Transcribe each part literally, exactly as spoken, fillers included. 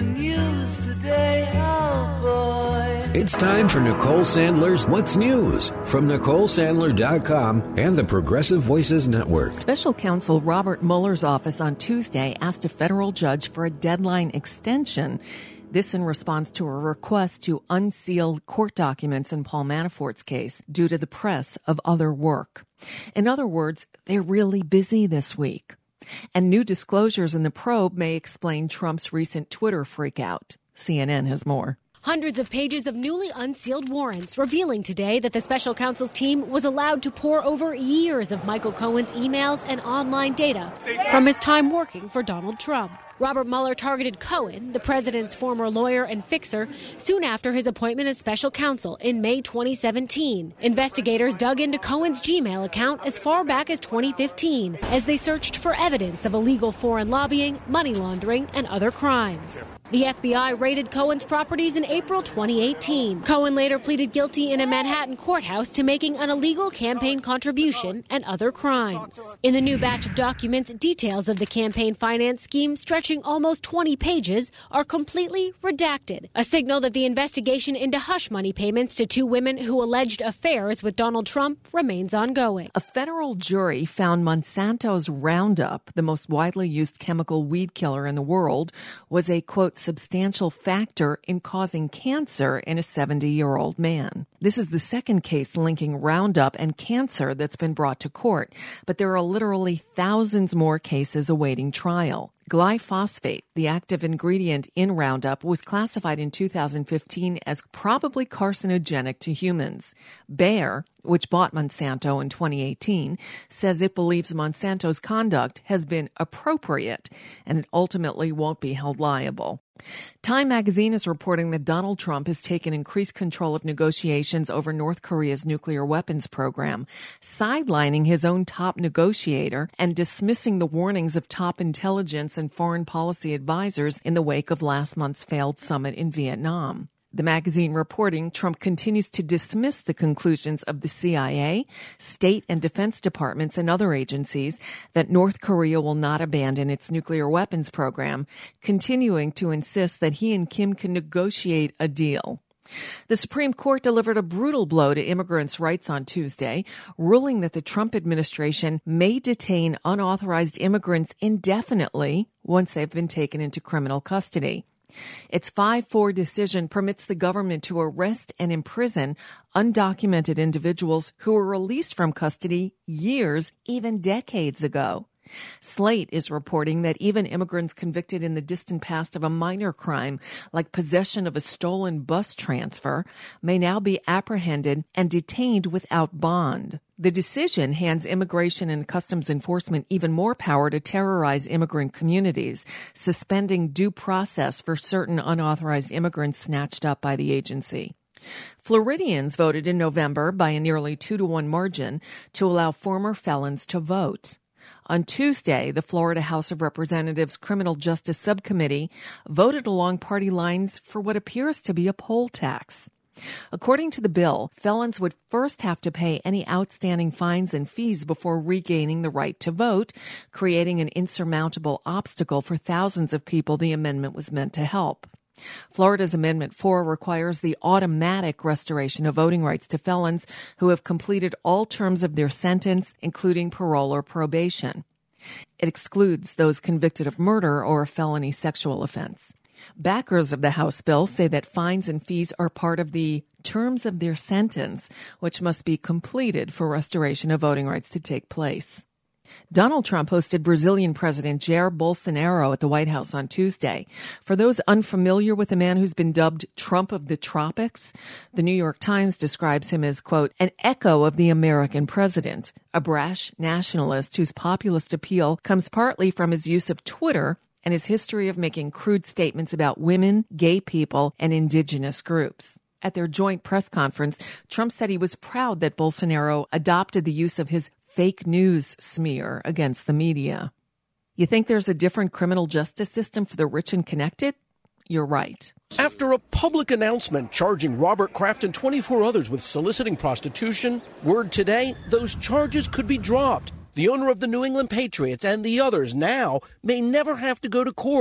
the news today, oh boy. It's time for Nicole Sandler's What's News from Nicole Sandler dot com and the Progressive Voices Network. Special counsel Robert Mueller's office on Tuesday asked a federal judge for a deadline extension. This in response to a request to unseal court documents in Paul Manafort's case due to the press of other work. In other words, they're really busy this week. And new disclosures in the probe may explain Trump's recent Twitter freakout. C N N has more. Hundreds of pages of newly unsealed warrants revealing today that the special counsel's team was allowed to pore over years of Michael Cohen's emails and online data from his time working for Donald Trump. Robert Mueller targeted Cohen, the president's former lawyer and fixer, soon after his appointment as special counsel in May twenty seventeen. Investigators dug into Cohen's Gmail account as far back as twenty fifteen as they searched for evidence of illegal foreign lobbying, money laundering, and other crimes. The F B I raided Cohen's properties in April twenty eighteen. Cohen later pleaded guilty in a Manhattan courthouse to making an illegal campaign contribution and other crimes. In the new batch of documents, details of the campaign finance scheme stretching almost twenty pages are completely redacted, a signal that the investigation into hush money payments to two women who alleged affairs with Donald Trump remains ongoing. A federal jury found Monsanto's Roundup, the most widely used chemical weed killer in the world, was a, quote, substantial factor in causing cancer in a seventy-year-old man. This is the second case linking Roundup and cancer that's been brought to court, but there are literally thousands more cases awaiting trial. Glyphosate, the active ingredient in Roundup, was classified in two thousand fifteen as probably carcinogenic to humans. Bayer, which bought Monsanto in twenty eighteen, says it believes Monsanto's conduct has been appropriate and it ultimately won't be held liable. Time magazine is reporting that Donald Trump has taken increased control of negotiations over North Korea's nuclear weapons program, sidelining his own top negotiator and dismissing the warnings of top intelligence and foreign policy advisors in the wake of last month's failed summit in Vietnam. The magazine reporting Trump continues to dismiss the conclusions of the C I A, state and defense departments, and other agencies that North Korea will not abandon its nuclear weapons program, continuing to insist that he and Kim can negotiate a deal. The Supreme Court delivered a brutal blow to immigrants' rights on Tuesday, ruling that the Trump administration may detain unauthorized immigrants indefinitely once they've been taken into criminal custody. Its five four decision permits the government to arrest and imprison undocumented individuals who were released from custody years, even decades ago. Slate is reporting that even immigrants convicted in the distant past of a minor crime, like possession of a stolen bus transfer, may now be apprehended and detained without bond. The decision hands Immigration and Customs Enforcement even more power to terrorize immigrant communities, suspending due process for certain unauthorized immigrants snatched up by the agency. Floridians voted in November by a nearly two to one margin to allow former felons to vote. On Tuesday, the Florida House of Representatives Criminal Justice Subcommittee voted along party lines for what appears to be a poll tax. According to the bill, felons would first have to pay any outstanding fines and fees before regaining the right to vote, creating an insurmountable obstacle for thousands of people the amendment was meant to help. Florida's Amendment four requires the automatic restoration of voting rights to felons who have completed all terms of their sentence, including parole or probation. It excludes those convicted of murder or a felony sexual offense. Backers of the House bill say that fines and fees are part of the terms of their sentence, which must be completed for restoration of voting rights to take place. Donald Trump hosted Brazilian President Jair Bolsonaro at the White House on Tuesday. For those unfamiliar with the man who's been dubbed Trump of the Tropics, the New York Times describes him as, quote, an echo of the American president, a brash nationalist whose populist appeal comes partly from his use of Twitter and his history of making crude statements about women, gay people, and indigenous groups. At their joint press conference, Trump said he was proud that Bolsonaro adopted the use of his fake news smear against the media. You think there's a different criminal justice system for the rich and connected? You're right. After a public announcement charging Robert Kraft and twenty-four others with soliciting prostitution, word today, those charges could be dropped. The owner of the New England Patriots and the others now may never have to go to court,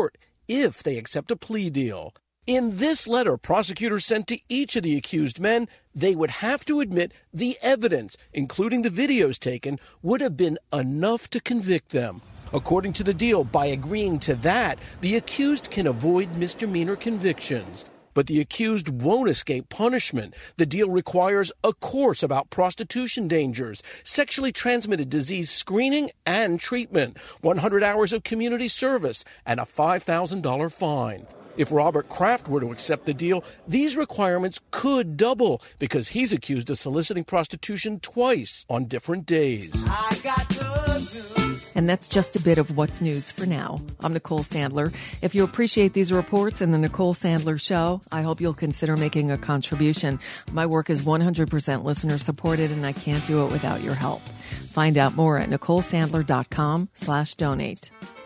if they accept a plea deal. In this letter prosecutors sent to each of the accused men, they would have to admit the evidence, including the videos taken, would have been enough to convict them. According to the deal, by agreeing to that, the accused can avoid misdemeanor convictions. But the accused won't escape punishment. The deal requires a course about prostitution dangers, sexually transmitted disease screening and treatment, one hundred hours of community service, and a five thousand dollars fine. If Robert Kraft were to accept the deal, these requirements could double because he's accused of soliciting prostitution twice on different days. I got good news. And that's just a bit of what's news for now. I'm Nicole Sandler. If you appreciate these reports and the Nicole Sandler Show, I hope you'll consider making a contribution. My work is one hundred percent listener supported, and I can't do it without your help. Find out more at nicolesandler.com slash donate.